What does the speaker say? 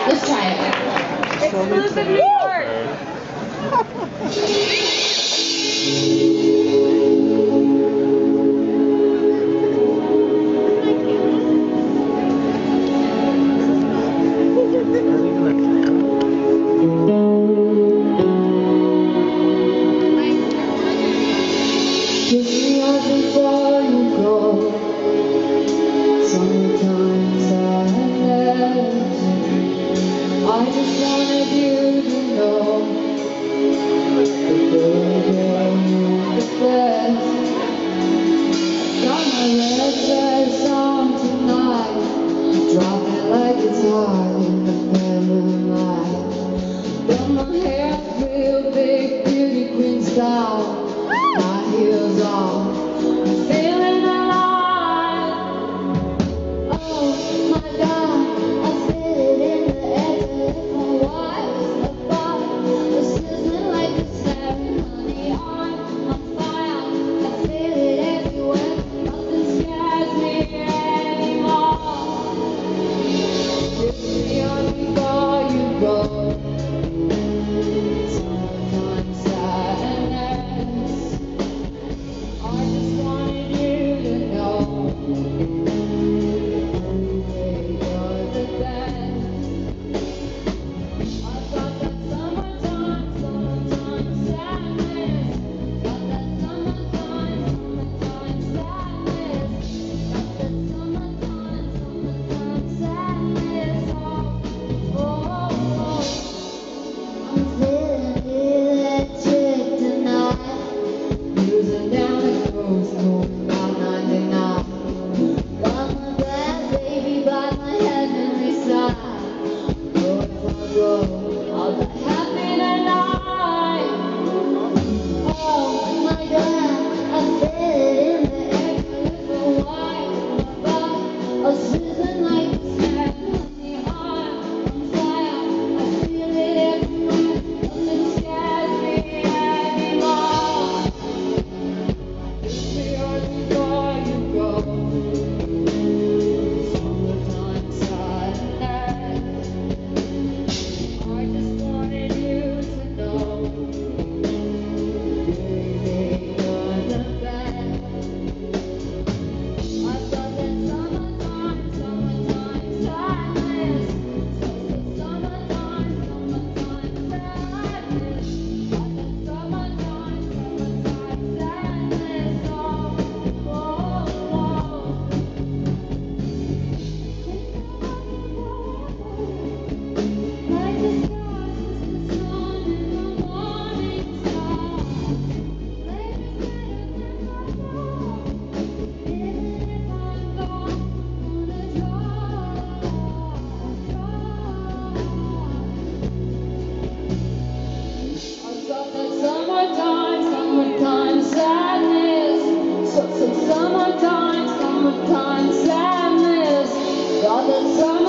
Let's try it. Exclusive New York. Kiss me out before you go. Sometimes I just wanted you to know that you're the best. Got my red dress on tonight, drop it like it's hot in the moonlight. Got my hair real big, beauty queen style. My heels on, I'm feeling alive. Oh my God, I feel it in the air. If my wife's a fire, we're sizzling like a ceremony. On fire, I feel it everywhere. Nothing scares me anymore. Kiss me on before you go. Sometimes sadness. I just wanted you to know you're the best. I've got that summertime sadness. Got that summertime sadness. Got that summertime sadness. Oh. I'm feeling electric tonight. Cruising down the coast, going about 99. Got my bad baby by my heavenly side. Oh, if I go, I'll be happy tonight. Oh my God, I feel it in the air. If a white bug, I was sizzling like a ceremony. On fire, I feel it everywhere. Nothing scares me anymore. Kiss me hard before you go. Summertime sadness. I just wanted you to know, baby, you're the best. I've got that summertime sadness. Summertime sadness. Got that summertime sadness. Oh, oh, oh. Like the stars as the sun in the morning star. Later than I know. Even if I'm gone, gonna I've got that summertime sadness. Summertime sadness. Got that summer.